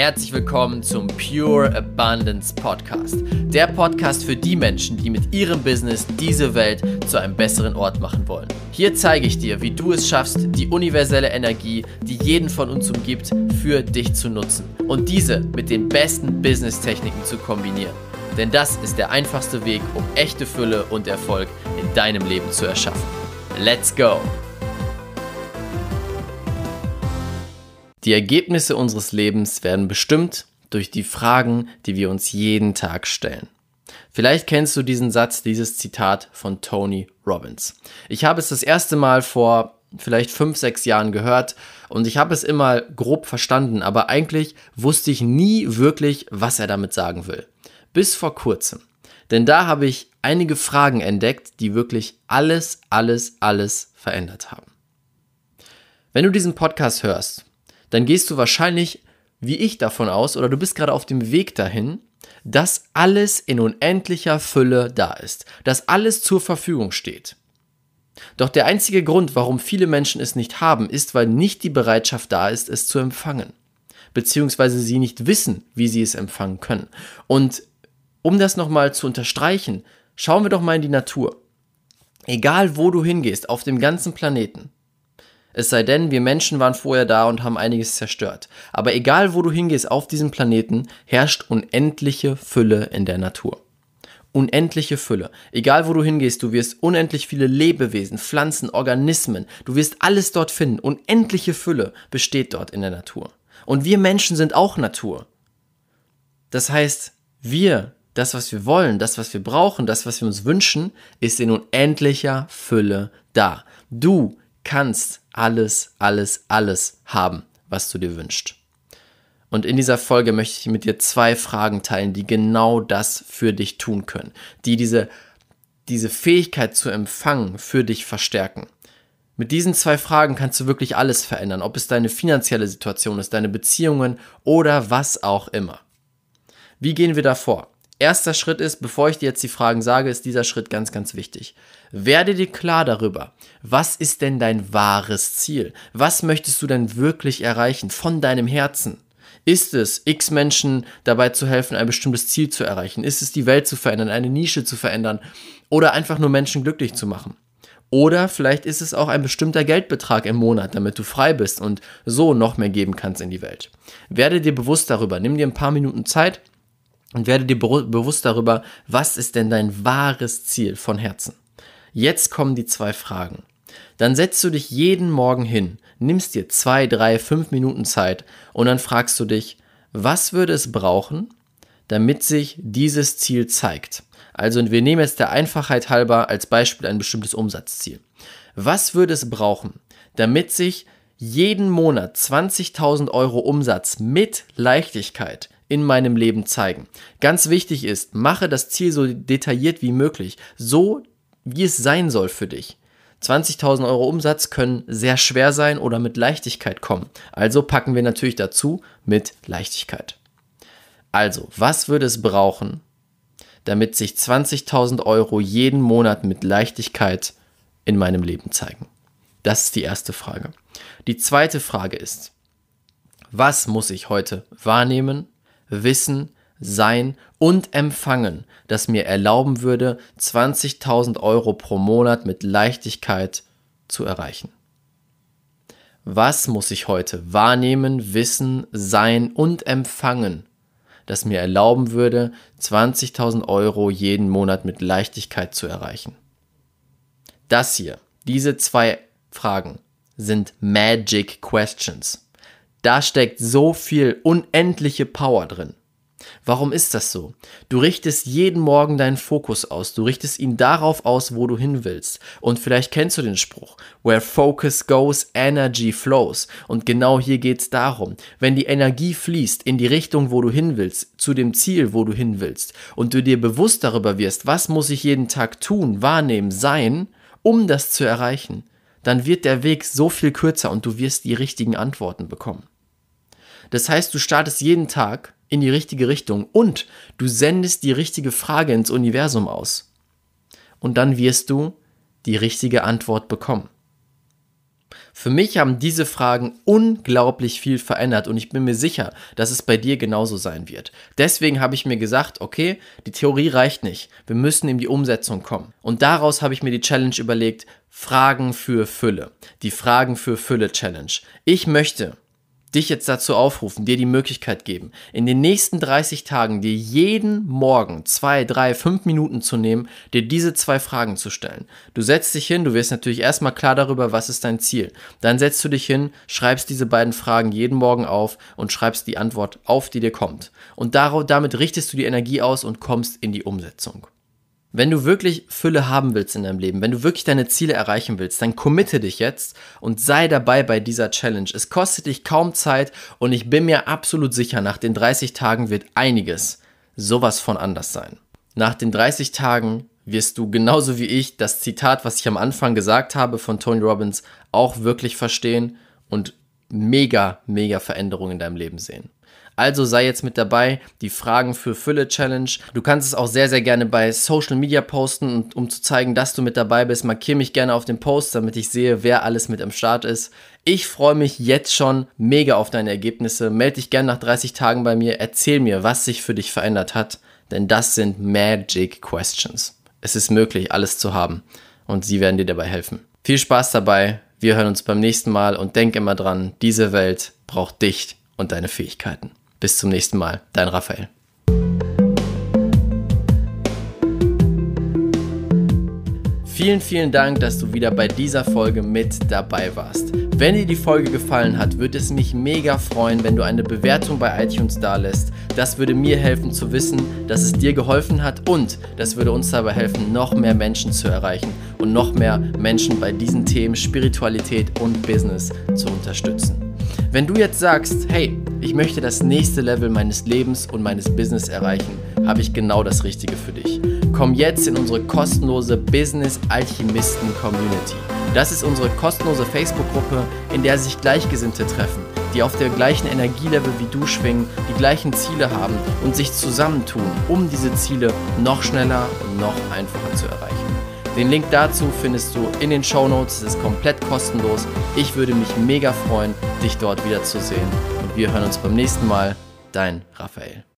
Herzlich willkommen zum Pure Abundance Podcast. Der Podcast für die Menschen, die mit ihrem Business diese Welt zu einem besseren Ort machen wollen. Hier zeige ich dir, wie du es schaffst, die universelle Energie, die jeden von uns umgibt, für dich zu nutzen und diese mit den besten Business-Techniken zu kombinieren. Denn das ist der einfachste Weg, um echte Fülle und Erfolg in deinem Leben zu erschaffen. Let's go! Die Ergebnisse unseres Lebens werden bestimmt durch die Fragen, die wir uns jeden Tag stellen. Vielleicht kennst du diesen Satz, dieses Zitat von Tony Robbins. Ich habe es das erste Mal vor vielleicht 5-6 Jahren gehört und ich habe es immer grob verstanden, aber eigentlich wusste ich nie wirklich, was er damit sagen will. Bis vor kurzem. Denn da habe ich einige Fragen entdeckt, die wirklich alles verändert haben. Wenn du diesen Podcast hörst, dann gehst du wahrscheinlich, wie ich, davon aus, oder du bist gerade auf dem Weg dahin, dass alles in unendlicher Fülle da ist, dass alles zur Verfügung steht. Doch der einzige Grund, warum viele Menschen es nicht haben, ist, weil nicht die Bereitschaft da ist, es zu empfangen, beziehungsweise sie nicht wissen, wie sie es empfangen können. Und um das nochmal zu unterstreichen, schauen wir doch mal in die Natur. Egal, wo du hingehst, auf dem ganzen Planeten, es sei denn, wir Menschen waren vorher da und haben einiges zerstört. Aber egal, wo du hingehst auf diesem Planeten, herrscht unendliche Fülle in der Natur. Unendliche Fülle. Egal, wo du hingehst, du wirst unendlich viele Lebewesen, Pflanzen, Organismen. Du wirst alles dort finden. Unendliche Fülle besteht dort in der Natur. Und wir Menschen sind auch Natur. Das heißt, das, was wir wollen, das, was wir brauchen, das, was wir uns wünschen, ist in unendlicher Fülle da. Du kannst alles haben, was du dir wünschst. Und in dieser Folge möchte ich mit dir 2 Fragen teilen, die genau das für dich tun können, die diese Fähigkeit zu empfangen für dich verstärken. Mit diesen 2 Fragen kannst du wirklich alles verändern, ob es deine finanzielle Situation ist, deine Beziehungen oder was auch immer. Wie gehen wir da vor? Erster Schritt ist, bevor ich dir jetzt die Fragen sage, ist dieser Schritt ganz wichtig. Werde dir klar darüber, was ist denn dein wahres Ziel? Was möchtest du denn wirklich erreichen von deinem Herzen? Ist es, x Menschen dabei zu helfen, ein bestimmtes Ziel zu erreichen? Ist es, die Welt zu verändern, eine Nische zu verändern oder einfach nur Menschen glücklich zu machen? Oder vielleicht ist es auch ein bestimmter Geldbetrag im Monat, damit du frei bist und so noch mehr geben kannst in die Welt. Werde dir bewusst darüber, nimm dir ein paar Minuten Zeit und werde dir bewusst darüber, was ist denn dein wahres Ziel von Herzen? Jetzt kommen die 2 Fragen. Dann setzt du dich jeden Morgen hin, nimmst dir 2, 3, 5 Minuten Zeit und dann fragst du dich, was würde es brauchen, damit sich dieses Ziel zeigt? Also wir nehmen jetzt der Einfachheit halber als Beispiel ein bestimmtes Umsatzziel. Was würde es brauchen, damit sich jeden Monat 20.000 Euro Umsatz mit Leichtigkeit in meinem Leben zeigen? Ganz wichtig ist, mache das Ziel so detailliert wie möglich, so wie es sein soll für dich. 20.000 Euro Umsatz können sehr schwer sein oder mit Leichtigkeit kommen. Also packen wir natürlich dazu mit Leichtigkeit. Also, was würde es brauchen, damit sich 20.000 Euro jeden Monat mit Leichtigkeit in meinem Leben zeigen? Das ist die erste Frage. Die zweite Frage ist, was muss ich heute wahrnehmen, wissen, sein und empfangen, das mir erlauben würde, 20.000 Euro pro Monat mit Leichtigkeit zu erreichen? Was muss ich heute wahrnehmen, wissen, sein und empfangen, das mir erlauben würde, 20.000 Euro jeden Monat mit Leichtigkeit zu erreichen? Das hier, diese 2 Fragen sind Magic Questions. Da steckt so viel unendliche Power drin. Warum ist das so? Du richtest jeden Morgen deinen Fokus aus. Du richtest ihn darauf aus, wo du hin willst. Und vielleicht kennst du den Spruch, where focus goes, energy flows. Und genau hier geht es darum, wenn die Energie fließt in die Richtung, wo du hin willst, zu dem Ziel, wo du hin willst, und du dir bewusst darüber wirst, was muss ich jeden Tag tun, wahrnehmen, sein, um das zu erreichen, dann wird der Weg so viel kürzer und du wirst die richtigen Antworten bekommen. Das heißt, du startest jeden Tag in die richtige Richtung und du sendest die richtige Frage ins Universum aus. Und dann wirst du die richtige Antwort bekommen. Für mich haben diese Fragen unglaublich viel verändert und ich bin mir sicher, dass es bei dir genauso sein wird. Deswegen habe ich mir gesagt, okay, die Theorie reicht nicht, wir müssen in die Umsetzung kommen. Und daraus habe ich mir die Challenge überlegt, Fragen für Fülle. Die Fragen für Fülle Challenge. Ich möchte dich jetzt dazu aufrufen, dir die Möglichkeit geben, in den nächsten 30 Tagen dir jeden Morgen 2, 3, 5 Minuten zu nehmen, dir diese 2 Fragen zu stellen. Du setzt dich hin, du wirst natürlich erstmal klar darüber, was ist dein Ziel. Dann setzt du dich hin, schreibst diese beiden Fragen jeden Morgen auf und schreibst die Antwort auf, die dir kommt. Und damit richtest du die Energie aus und kommst in die Umsetzung. Wenn du wirklich Fülle haben willst in deinem Leben, wenn du wirklich deine Ziele erreichen willst, dann committe dich jetzt und sei dabei bei dieser Challenge. Es kostet dich kaum Zeit und ich bin mir absolut sicher, nach den 30 Tagen wird einiges sowas von anders sein. Nach den 30 Tagen wirst du genauso wie ich das Zitat, was ich am Anfang gesagt habe von Tony Robbins, auch wirklich verstehen und mega Veränderungen in deinem Leben sehen. Also sei jetzt mit dabei, die Fragen für Fülle Challenge. Du kannst es auch sehr gerne bei Social Media posten und um zu zeigen, dass du mit dabei bist, markiere mich gerne auf den Post, damit ich sehe, wer alles mit am Start ist. Ich freue mich jetzt schon mega auf deine Ergebnisse. Melde dich gerne nach 30 Tagen bei mir, erzähl mir, was sich für dich verändert hat, denn das sind Magic Questions. Es ist möglich, alles zu haben und sie werden dir dabei helfen. Viel Spaß dabei, wir hören uns beim nächsten Mal und denk immer dran, diese Welt braucht dich und deine Fähigkeiten. Bis zum nächsten Mal, dein Raphael. Vielen Dank, dass du wieder bei dieser Folge mit dabei warst. Wenn dir die Folge gefallen hat, würde es mich mega freuen, wenn du eine Bewertung bei iTunes dalässt. Das würde mir helfen zu wissen, dass es dir geholfen hat und das würde uns dabei helfen, noch mehr Menschen zu erreichen und noch mehr Menschen bei diesen Themen Spiritualität und Business zu unterstützen. Wenn du jetzt sagst, hey, ich möchte das nächste Level meines Lebens und meines Business erreichen, habe ich genau das Richtige für dich. Komm jetzt in unsere kostenlose Business Alchemisten Community. Das ist unsere kostenlose Facebook-Gruppe, in der sich Gleichgesinnte treffen, die auf der gleichen Energielevel wie du schwingen, die gleichen Ziele haben und sich zusammentun, um diese Ziele noch schneller und noch einfacher zu erreichen. Den Link dazu findest du in den Shownotes, es ist komplett kostenlos. Ich würde mich mega freuen, dich dort wiederzusehen und wir hören uns beim nächsten Mal. Dein Raphael.